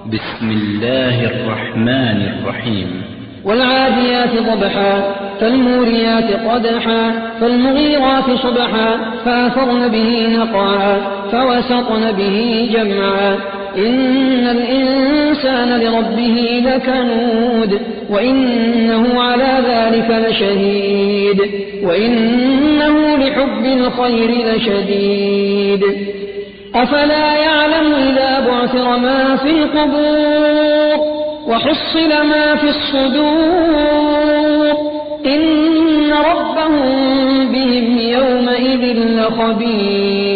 بسم الله الرحمن الرحيم. والعاديات ضبحا فالموريات قدحا فالمغيرات صبحا فأثرن به نقعا فوسطن به جمعا إن الإنسان لربه لكنود وإنه على ذلك لشهيد وإنه لحب الخير لشديد أفلا يعلم إذا بعثر ما في القبور وحصل ما في الصدور إن ربهم بهم يومئذ لخبير.